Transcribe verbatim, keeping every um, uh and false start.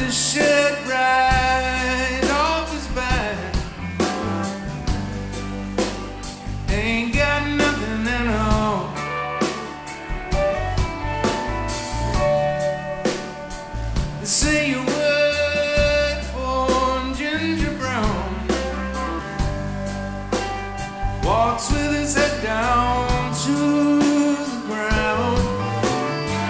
the shirt right off his back. Ain't got nothing at all. They say a word for Ginger Brown. Walks with his head